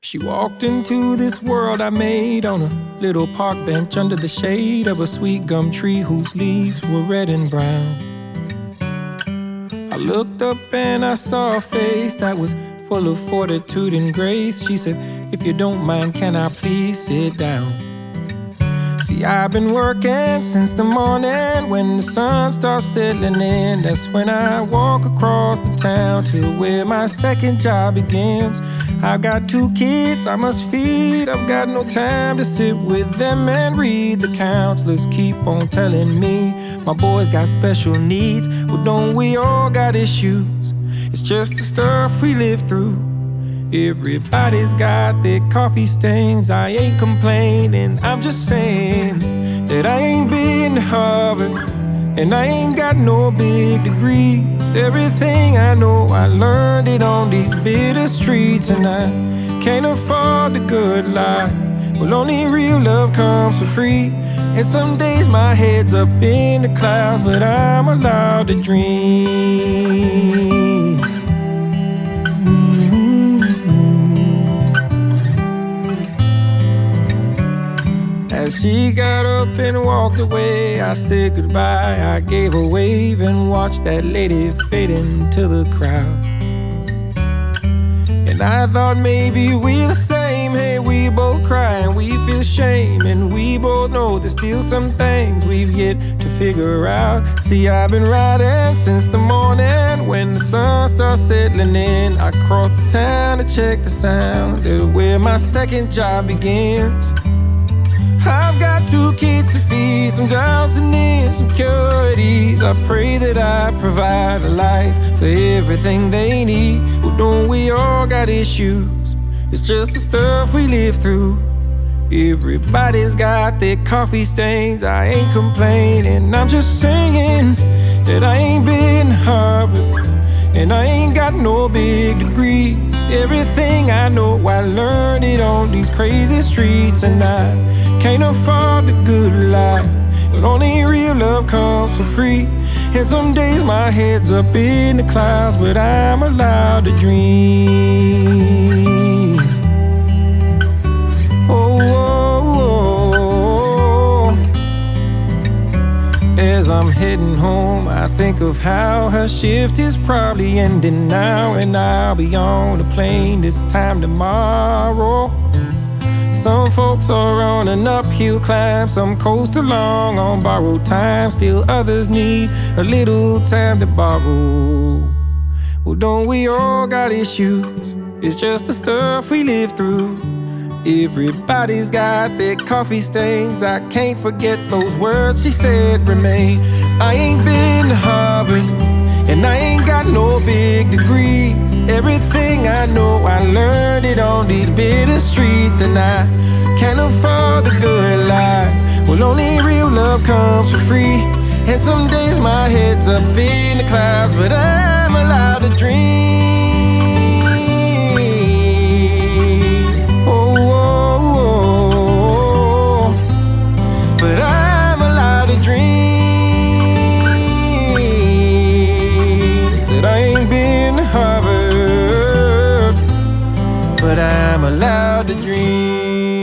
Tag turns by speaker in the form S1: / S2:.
S1: She walked into this world I made on a little park bench under the shade of a sweet gum tree whose leaves were red and brown. I looked up and I saw a face that was full of fortitude and grace. She said, "If you don't mind, can I please sit down?" See, I've been working since the morning. When the sun starts settling in, that's when I walk across the town to where my second job begins. I've got 2 kids I must feed. I've got no time to sit with them and read. The counselors keep on telling me my boy's got special needs. Well, don't we all got issues? It's just the stuff we live through. Everybody's got their coffee stains. I ain't complaining, I'm just saying that I ain't been to Harvard and I ain't got no big degree. Everything I know, I learned it on these bitter streets. And I can't afford the good life. Well, only real love comes for free. And some days my head's up in the clouds, but I'm allowed to dream. As she got up and walked away, I said goodbye. I gave a wave and watched that lady fade into the crowd. And I thought maybe we're the same. Hey, we both cry and we feel shame, and we both know there's still some things we've yet to figure out. See, I've been riding since the morning. When the sun starts settling in, I cross the town to check the sound of where my second job begins. I've got 2 kids to feed, some Johnson and some Cuties. I pray that I provide a life for everything they need. Well, don't we all got issues? It's just the stuff we live through. Everybody's got their coffee stains. I ain't complaining, I'm just saying that I ain't been to Harvard and I ain't got no big degrees. Everything I know, I learned it on these crazy streets. And I can't afford the good life, but only real love comes for free. And some days my head's up in the clouds, but I'm allowed to dream. Oh, oh, oh. As I'm heading home, I think of how her shift is probably ending now, and I'll be on a plane this time tomorrow. Some folks are on an uphill climb, some coast along on borrowed time. Still others need a little time to borrow. Well, don't we all got issues? It's just the stuff we live through. Everybody's got their coffee stains. I can't forget those words she said remain. I ain't been to Harvard and I ain't got no big degrees. Everything I know, I learned it on these bitter streets. And I can't afford the good life. Well, only real love comes for free. And some days my head's up in the clouds, but I'm allowed to dream. Oh, oh, oh. But I'm allowed to dream. Said I ain't been to Harvard, but I'm allowed to dream.